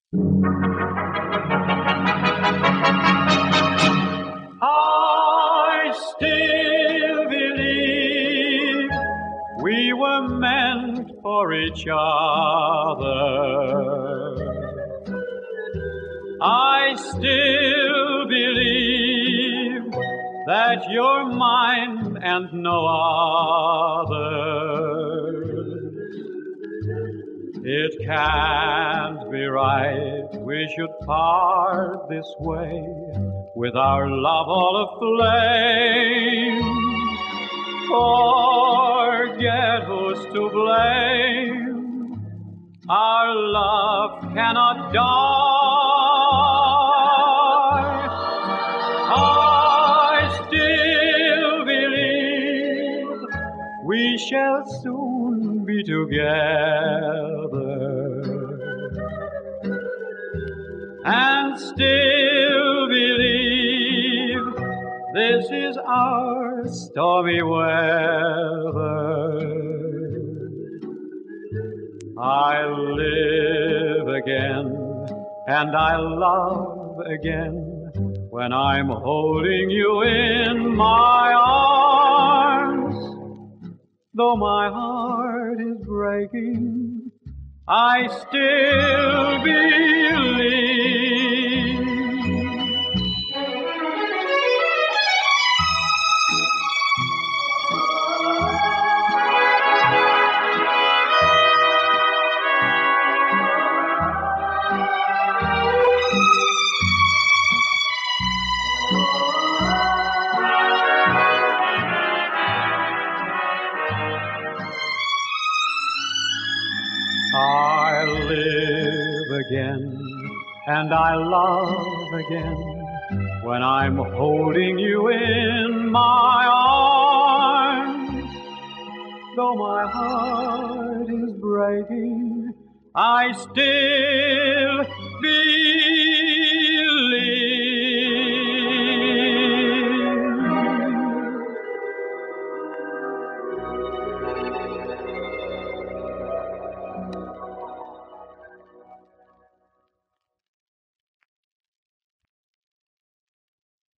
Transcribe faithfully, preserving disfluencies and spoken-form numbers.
I still believe we were meant for each other. I still believe that you're mine and no other. It can't be right we should part this way, with our love all aflame. Forget who's to blame. Our love cannot die. I still believe we shall soon be together, and still believe this is our stormy weather. I live again and I love again when I'm holding you in my arms. Though my heart is breaking, I still believe. I live again and I love again when I'm holding you in my arms. Though my heart is breaking, I still